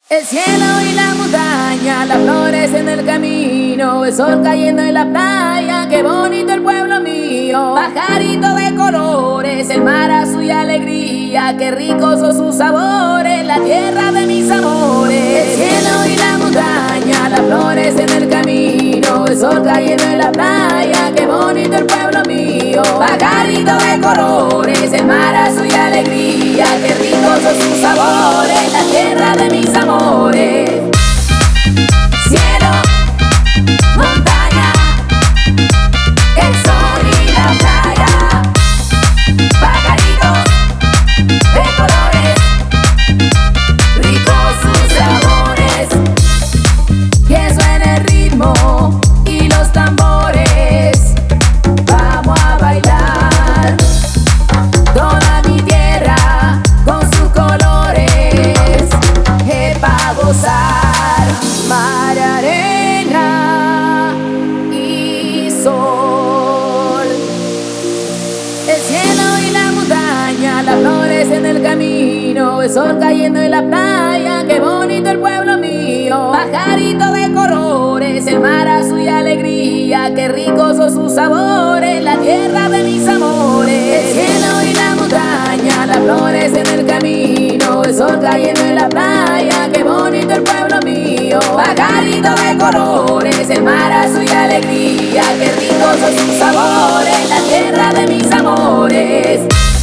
El cielo y la montaña, las flores en el camino, el sol cayendo en la playa, qué bonito el pueblo mío. Pajarito de colores, el mar azul y alegría, qué ricos son sus sabores, la tierra de mis amores. El cielo y la montaña, las flores en el camino, el sol cayendo en la playa, qué bonito el pueblo mío. Pajarito de colores, el mar azul y alegría, qué ricos son sus sabores, la tierra de mis amores. Cielo, montaña, el sol y la playa, pajaritos de colores, ricos sus sabores. Que suene el ritmo y los tambores, vamos a bailar toda mi tierra con sus colores, pa' gozar. Mar, arena y sol, el cielo y la montaña, las flores en el camino, el sol cayendo en la playa, qué bonito el pueblo mío. Pajarito de colores, el mar azul y alegría, qué ricos son sus sabores, la tierra de mis amores. El cielo y la montaña, las flores en el camino, el sol cayendo en la playa, qué bonito el pueblo mío. Pajarito de colores, el mar azul y alegría, qué ricos son sus sabores, la tierra de mis amores.